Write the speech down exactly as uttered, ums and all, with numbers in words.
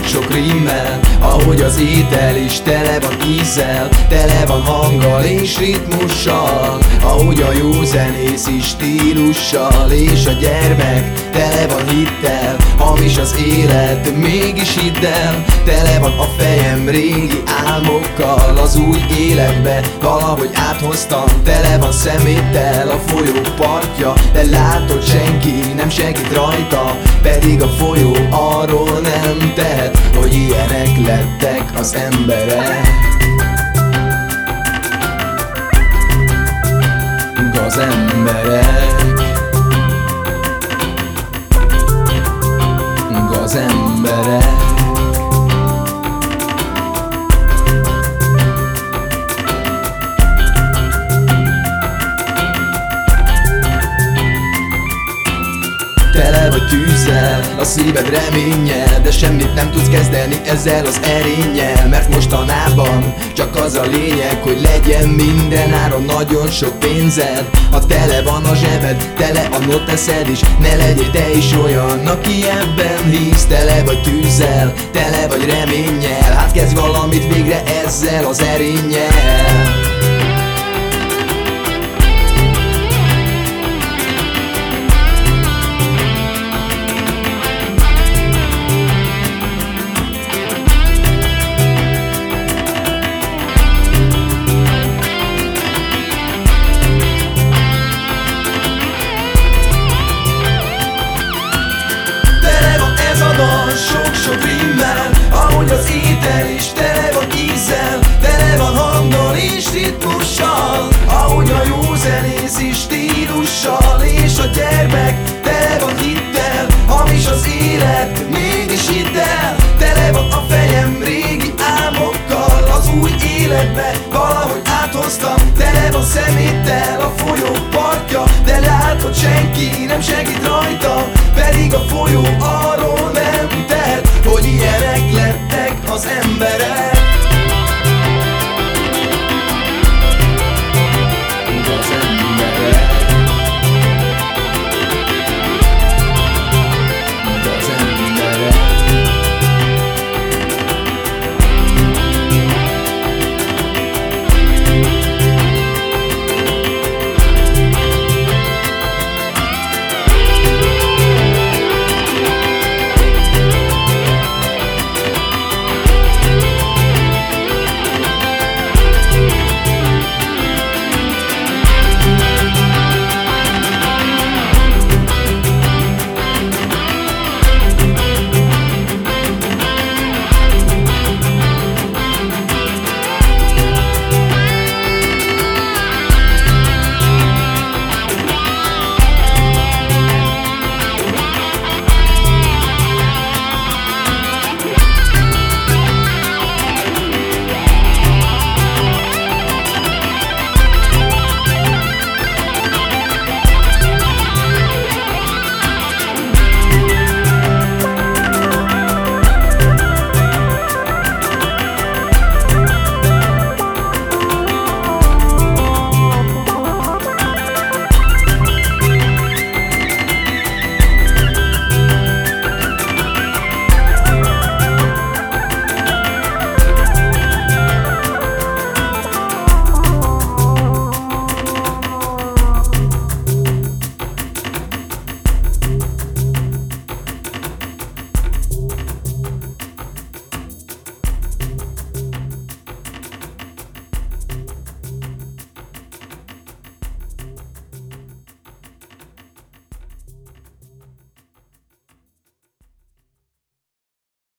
sok-sok rimmel, ahogy az étel is tele van ízzel, tele van hanggal és ritmussal, ahogy a jó zenész is stílussal, és a gyermek tele van hittel. Hamis az élet, mégis hidd el, tele van a fejem régi álmokkal. Az új életbe valahogy áthoztam, tele van szeméttel a folyó partja, de látod, senki nem segít rajta, pedig a folyó arról nem tehet, hogy ilyenek lettek az emberek. Az emberek, az emberek. Tele vagy tűzzel, a szíved reménnyel, de semmit nem tudsz kezdeni ezzel az erénnyel. Mert mostanában csak az a lényeg, hogy legyen minden áron nagyon sok pénzed. Ha tele van a zsebed, tele a noteszed is, ne legyél te is olyan, aki ebben hisz. Tele vagy tűzzel, tele vagy reménnyel, hát kezdj valamit végre ezzel az erénnyel. Sok-sok rimmel, ahogy az étel is tele van ízzel, tele van hanggal és ritmussal, ahogy a jó zenész is stílussal, és a gyermek tele van hittel. Hamis az élet, mégis hidd el, tele van a fejem régi álmokkal. Az új életbe valahogy áthoztam, tele van szeméttel a folyó partja, de látod, senki nem segít rajta, pedig a folyó arról nem tehet, hogy ilyenek lettek az emberek.